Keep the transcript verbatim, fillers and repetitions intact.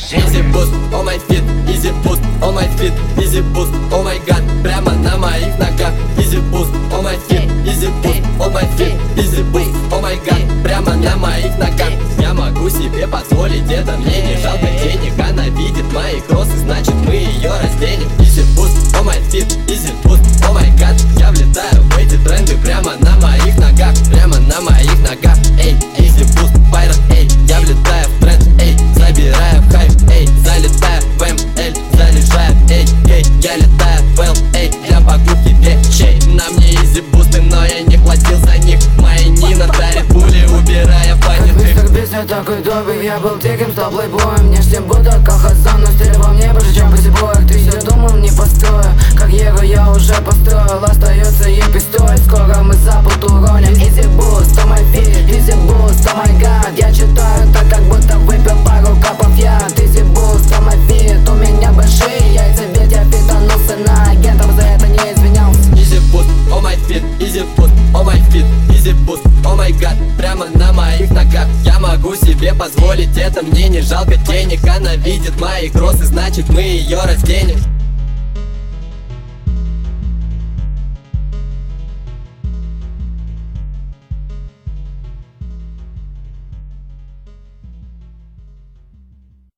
Easy boost, oh my feet, easy boost, oh my feet, easy boost, oh my god, прямо на моих ногах. Easy boost, oh my feet, easy boost, oh my feet, easy boost, oh my god, прямо на моих ногах. Я могу себе позволить это, мне не жалко денег. Она видит мои кроссы, значит мы ее разденем. Easy boost, oh my feet, easy boost, oh my god. Я влетаю в эти тренды прямо на моих ногах, прямо на моих ногах. Эй, easy boost, пайрот, эй, я влетаю в тренд, эй, забираю в хайп, эй, залетаю в эм эль, заряжаю, эй, эй, я летаю в эл, эй, для покупки вещей. На мне easy бусты, но я не платил за них. Мои Нина дарит пули, убирая понятых. Как песня такой добрый, я был диким стоп-плейбоем. Внешне будто Кахасан, но стиль во мне больше, чем посебоек. Ты все думал, не построю, карьеру я уже построил. Остается ей пистоль, скоро мы запад уроним. Easy boost, oh my feet, easy boost, oh my god. Я читаю так, как будто выпил пару капов яд. Easy boost, oh my feet, у меня большие яйца, ведь я питанулся на агентов, за это не извинялся. Easy boost, oh my feet, easy boost, oh my feet, easy boost, oh my god, прямо на моих ногах. Я могу себе позволить это, мне не жалко денег. Она видит мои кроссы, значит мы ее разденем.